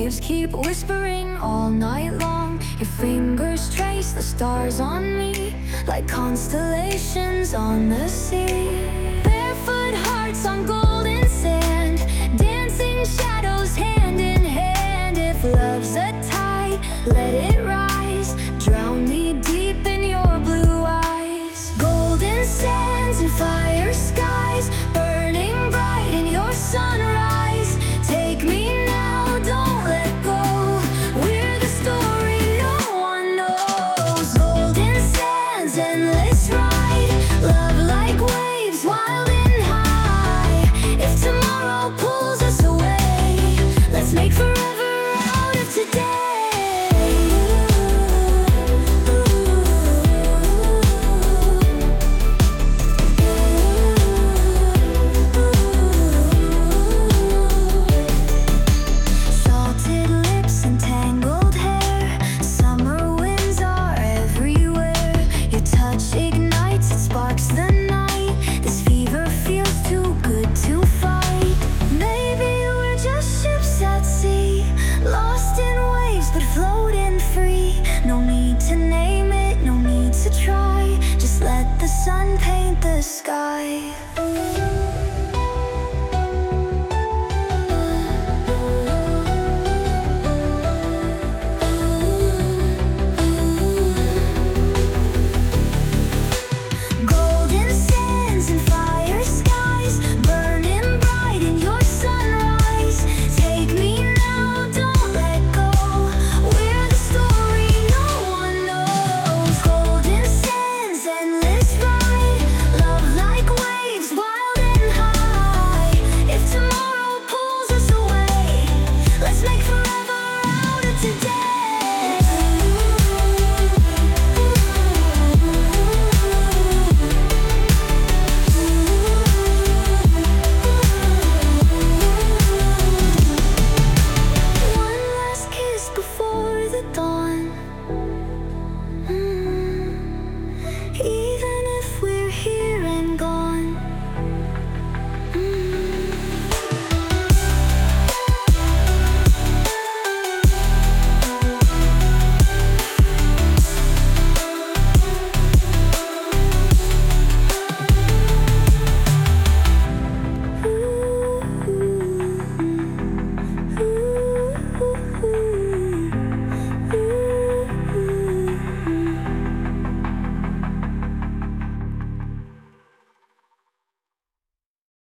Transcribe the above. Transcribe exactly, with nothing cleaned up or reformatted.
waves keep whispering all night long. Your fingers trace the stars on me, like constellations on the sea. Barefoot hearts on golden sand, dancing shadows hand in hand. If love's a tide, let it rise, drown me deep in your blue eyes. Golden sands and fire skies, burning bright in your sunrise. Take me now, don't let go, we're the story no one knows. Golden sands, endless ride, love like waves, wild and high. If tomorrow pulls us away, let's make forever out of today. Sun paint the sky.